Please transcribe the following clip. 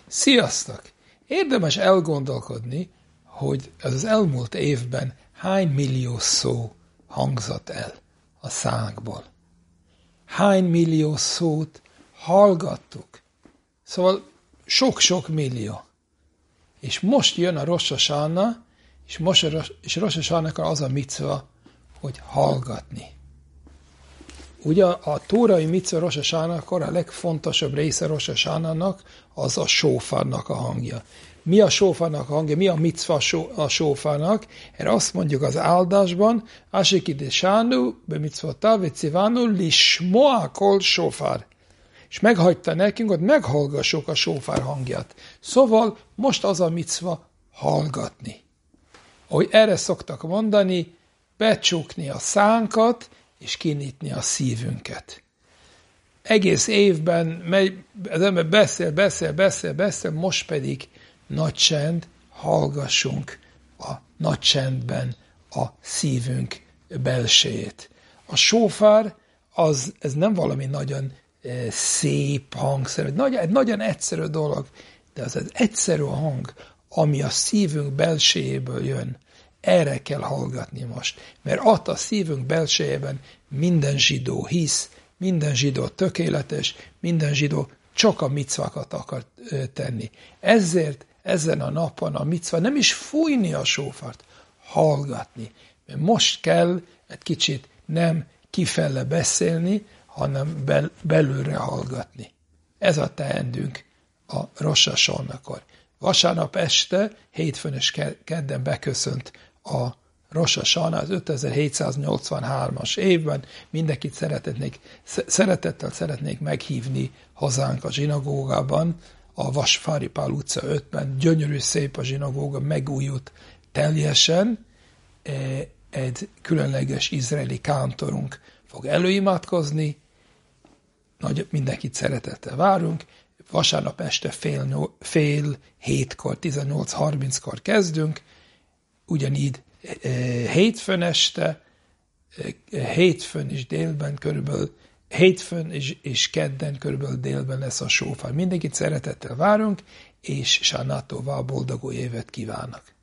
Sziasztok! Érdemes elgondolkodni, hogy ez az elmúlt évben hány millió szó hangzott el a szánkból. Hány millió szót hallgattuk. Szóval sok-sok millió. És most jön a Rosh Hashanah, és Rosh Hashanah-kor az a micva, hogy hallgatni. Ugye a tórai micva Rosh Hashanah-kor a legfontosabb része Rosh Hashanah-nak az a sófárnak a hangja. Mi a sófárnak a hangja? Mi a micva a sófárnak? Erre azt mondjuk az áldásban, Asikideshánu, be micvotav, ve civánu, lismoa kol sófár. És meghagyta nekünk, hogy meghallgassuk a sófár hangját. Szóval most az a micva hallgatni. Ahogy erre szoktak mondani, becsukni a szánkat, és kinyitni a szívünket. Egész évben az ember beszél, most pedig nagy csend, hallgassunk a nagy csendben a szívünk belsejét. A sófár, ez nem valami nagyon szép hangszerű, egy nagyon egyszerű dolog, de az egyszerű hang, ami a szívünk belsejéből jön. Erre kell hallgatni most, mert ott a szívünk belsejében minden zsidó hisz, minden zsidó tökéletes, minden zsidó csak a micvákat akar tenni. Ezért ezen a napon a micva nem is fújni a sófart, hallgatni. Mert most kell egy kicsit nem kifele beszélni, hanem belülre hallgatni. Ez a teendünk a Rosh Hashanah-kor. Vasárnap este, hétfőn és kedden beköszönt a Rosh Hashanah az 5783-as évben. Mindenkit szeretettel szeretnék meghívni hazánk a zsinagógában, a Vasvári Pál utca 5-ben. Gyönyörű szép a zsinagóga, megújult teljesen. Egy különleges izraeli kántorunk fog előimádkozni. Mindenkit szeretettel várunk. Vasárnap este fél hétkor, 18:30-kor kezdünk, ugyanígy hétfőn este, hétfőn és délben körülbelül, hétfőn és kedden körülbelül délben lesz a sófár. Mindenkit szeretettel várunk, és Shana Tová, boldog új évet kívánok!